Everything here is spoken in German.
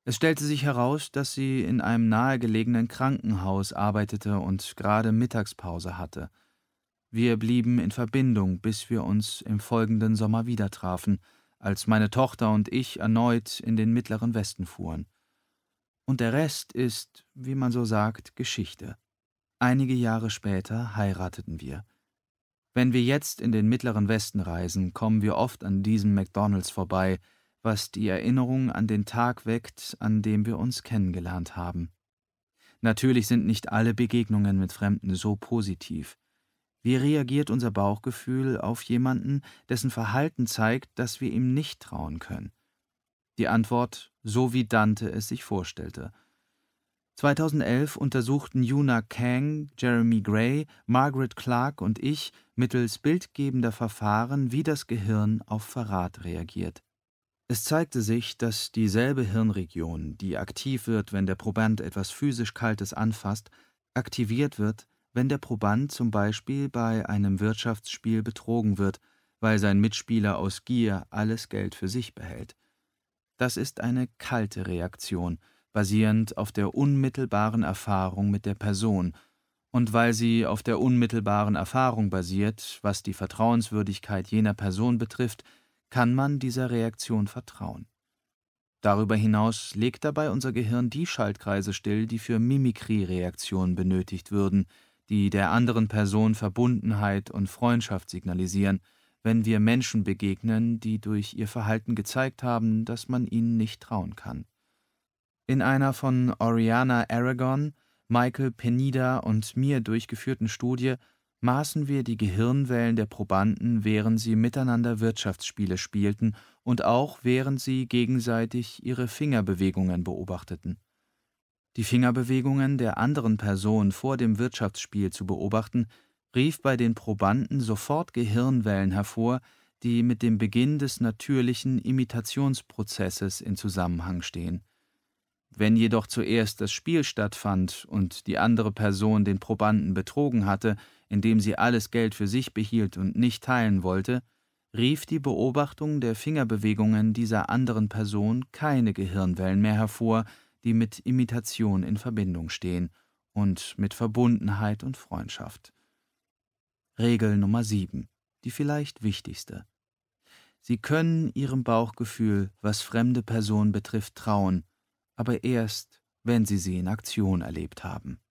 Es stellte sich heraus, dass sie in einem nahegelegenen Krankenhaus arbeitete und gerade Mittagspause hatte. Wir blieben in Verbindung, bis wir uns im folgenden Sommer wieder trafen, als meine Tochter und ich erneut in den Mittleren Westen fuhren. Und der Rest ist, wie man so sagt, Geschichte. Einige Jahre später heirateten wir. Wenn wir jetzt in den Mittleren Westen reisen, kommen wir oft an diesem McDonald's vorbei, was die Erinnerung an den Tag weckt, an dem wir uns kennengelernt haben. Natürlich sind nicht alle Begegnungen mit Fremden so positiv. Wie reagiert unser Bauchgefühl auf jemanden, dessen Verhalten zeigt, dass wir ihm nicht trauen können? Die Antwort: so wie Dante es sich vorstellte. 2011 untersuchten Yuna Kang, Jeremy Gray, Margaret Clark und ich mittels bildgebender Verfahren, wie das Gehirn auf Verrat reagiert. Es zeigte sich, dass dieselbe Hirnregion, die aktiv wird, wenn der Proband etwas physisch Kaltes anfasst, aktiviert wird, wenn der Proband zum Beispiel bei einem Wirtschaftsspiel betrogen wird, weil sein Mitspieler aus Gier alles Geld für sich behält. Das ist eine kalte Reaktion, basierend auf der unmittelbaren Erfahrung mit der Person, und weil sie auf der unmittelbaren Erfahrung basiert, was die Vertrauenswürdigkeit jener Person betrifft, kann man dieser Reaktion vertrauen. Darüber hinaus legt dabei unser Gehirn die Schaltkreise still, die für Mimikrie-Reaktionen benötigt würden, die der anderen Person Verbundenheit und Freundschaft signalisieren, wenn wir Menschen begegnen, die durch ihr Verhalten gezeigt haben, dass man ihnen nicht trauen kann. In einer von Oriana Aragon, Michael Penida und mir durchgeführten Studie maßen wir die Gehirnwellen der Probanden, während sie miteinander Wirtschaftsspiele spielten und auch während sie gegenseitig ihre Fingerbewegungen beobachteten. Die Fingerbewegungen der anderen Person vor dem Wirtschaftsspiel zu beobachten, rief bei den Probanden sofort Gehirnwellen hervor, die mit dem Beginn des natürlichen Imitationsprozesses in Zusammenhang stehen. Wenn jedoch zuerst das Spiel stattfand und die andere Person den Probanden betrogen hatte, indem sie alles Geld für sich behielt und nicht teilen wollte, rief die Beobachtung der Fingerbewegungen dieser anderen Person keine Gehirnwellen mehr hervor, die mit Imitation in Verbindung stehen und mit Verbundenheit und Freundschaft. Regel Nummer 7, die vielleicht wichtigste. Sie können Ihrem Bauchgefühl, was fremde Personen betrifft, trauen, aber erst, wenn Sie sie in Aktion erlebt haben.